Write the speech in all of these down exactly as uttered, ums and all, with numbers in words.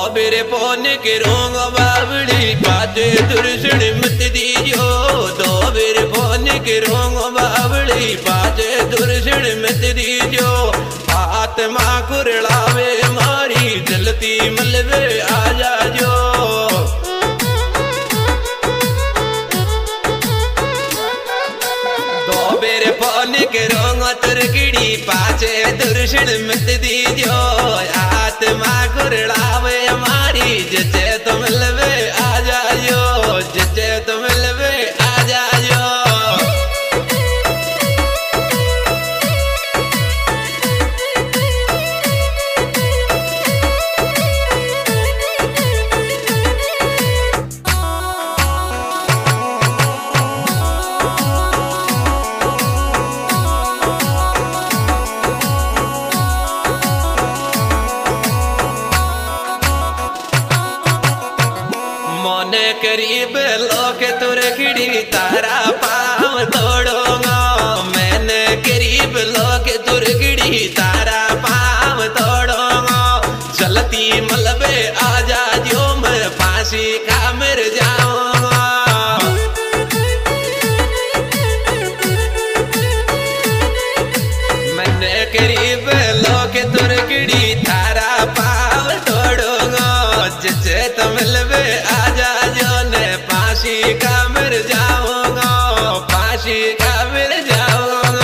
बेरे पौन के रोंग बावड़ी बाजे दुर्शन मत दीजो। दो बेरे पौन के रोंग बावड़ी बाजे दुर्शन मत दीजो। आत्मा कुरलावे मारी जलती मलबे आ जाजो। दो बेरे पौन के रोंग तुरगड़ी पाचे दुर्शन मत दीजो। आत्मा कुरलावे हमारी जचे तुम लवे आ जायो। जचे तुम लवे आ जायो। मोने करीब लोग तुरगड़ी तारा पाँव तोड़ूंगा। मैंने करीब लोग तुरगड़ी तारा पाँव तोड़ूंगा। चलती मलबे आ जा जो मैं फांसी का मर जाऊंगा। मैंने करीब लोग तुरगड़ी तारा पाँव तोड़ूंगा। जिसे तुम लबे आ जा जो ने फांसी का मर जाऊंगा। फांसी का मर जाऊंगा।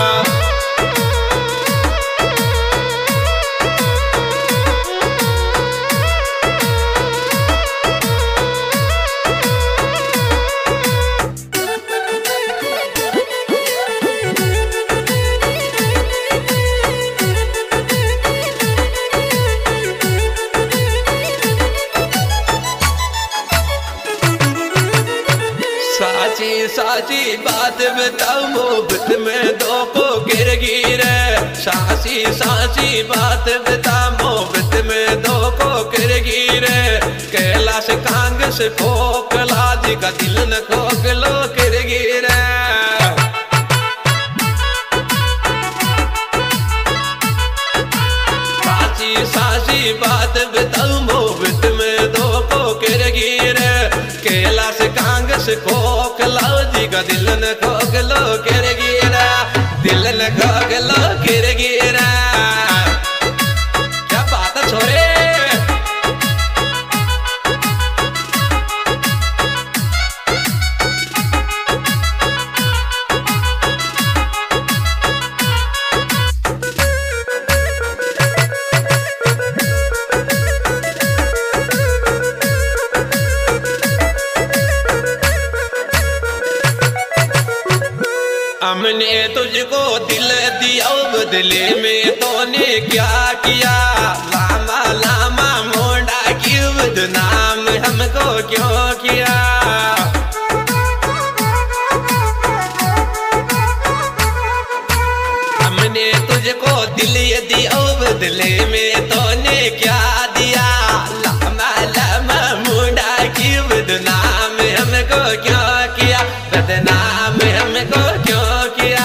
साची साची बात बताऊं मोहब्बत में दो को गिर गिरे। साची साची बात बता मोहब्बत में दो को गिर गिरे। कैलाश कांग से खोखला जी का दिल न खोखलो गिर गिरे। साची साची बात बताऊं मोहब्बत में दो को गिर गिरे। कैलाश कांग से खोखला जी का दिल न खोखलो गिर गिरा। दिल न खोखलो गिर गिरा। क्या बात है छोरे। हमने तुझको दिल दिया बदले में तूने क्या किया। लामा लामा मोंडा की बदनाम हमको क्यों किया। हमने तुझको दिल दिया बदले में तूने क्या दिया। लामा लामा मोंडा की बदनाम हमको क्यों किया। बदनाम हमको क्यों किया।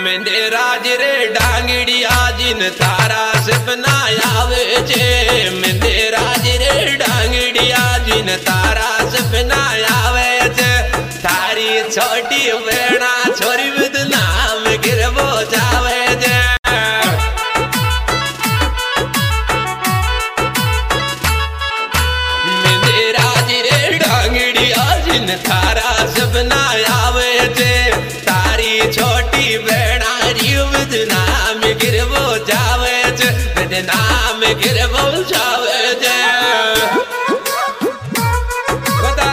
मेरे राज रे डांगड़िया जिन तारा सपना आवे छे मेरे राज रे डांगड़िया जिन तारा सपना आवे छे तारी छोटी बेड़ा छोरी बदनाम गिरबो जावे छे मेरे राज रे डांगड़िया जिन तारा सपना आवे छे तारी छोटी बेड़ा नाम गिरबो जावे छे नाम गिरबो जावे छे बता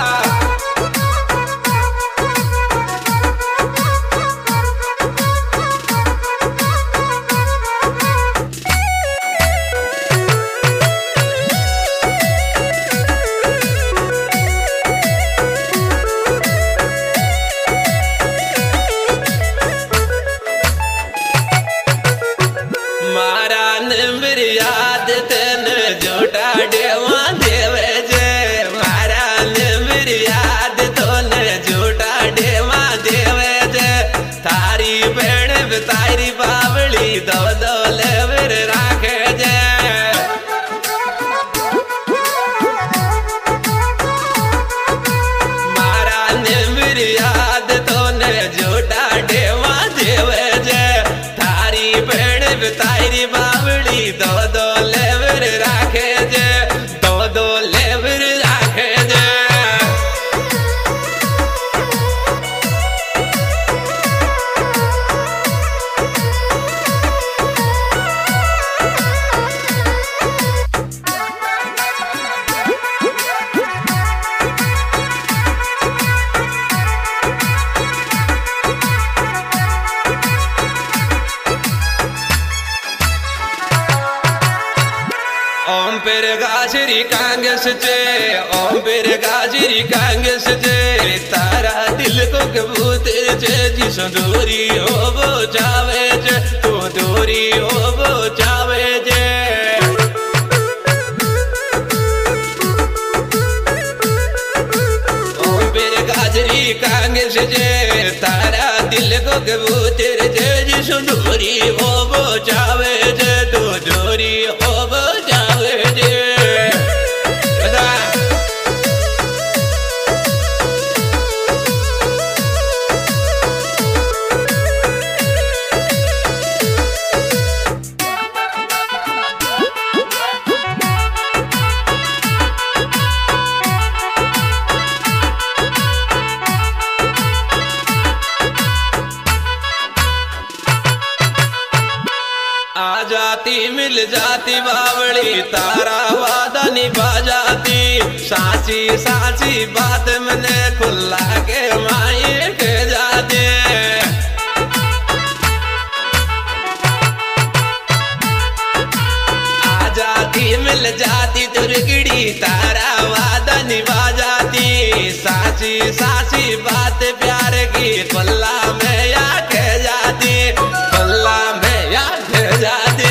याद तेन जोटा डेवा देवे जे मारा ने मेरी याद तो ने जोटा डेवा देवे जे तारी बेण तारी बावली दो दो लेवर राखे जे मारा ने मेरी याद तो ने जोटा डेवा देवे जे तारी बेण तारी बावली दो दो लेवर राखे जे दो दो लेवर राखे जे ओम पेर गाजरी कांगस जे ओम पेर गाजरी कांगस जे तारा दिल को कबूतर जे जिस दूरी हो वो जावे जे तू दूरी हो वो जावे जे ओम पेर गाजरी कांगस जे तारा दिल को कबूतर जे जिस दूरी हो वो जावे जे तू दूरी हो वो जावे जे बता आ जाती मिल जाती बावली तारा वादा निभा जाती साची साची बात मने खुला के माये के जाते आ जाती मिल जाती तुरगड़ी तारा वादा निभा जाती साची साची बात प्यार की खुला में या के जाती खुला में या के जाती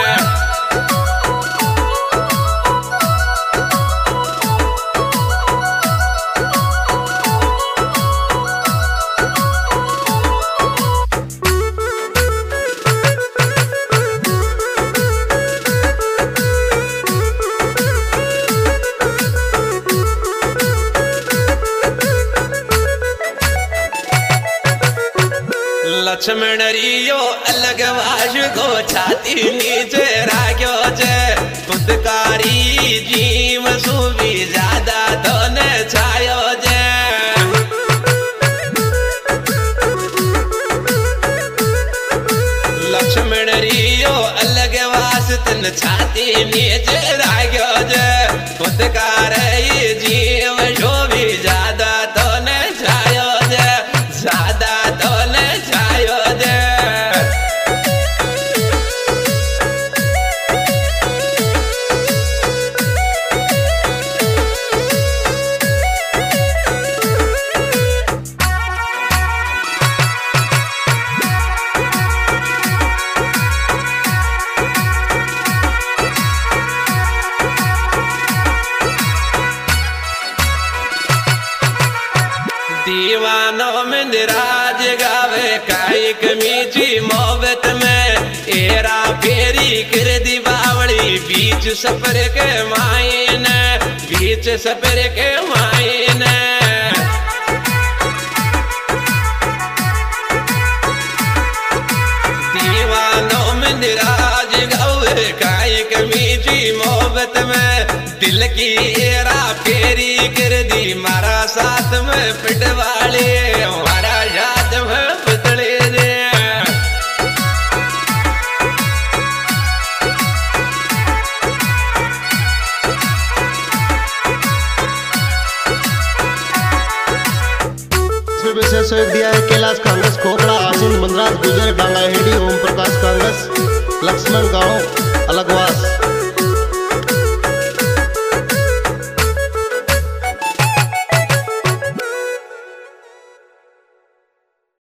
लक्ष्मण रियो अलग वाश को छाती नीचे राख्यो छे खुदकारी जीव सुबी ज्यादा धन छायो छे लक्ष्मण रियो अलग वास तन छाती नीचे राख्यो छे खुदकारी जीव सुबी ज्यादा धन छायो छे ज्यादा धन छायो छे मंदिराज गावे काई कमीची मोहब्बत में एरा फेरी कर दी बावड़ी बीच सफर के मायने बीच सफर के मायने दीवानों मंदिराज गावे काई कमीची मोहब्बत में दिल की एरा फेरी कर दी मारा साथ में पिटवाले हमारा याद में पितले दे विशेष सहयोग दिया है कैलाश कांग्रेस खोखड़ा आसिंद मंदराज गुजर डांगा हेडी ओम प्रकाश कांग्रेस लक्ष्मण गांव अलगवास।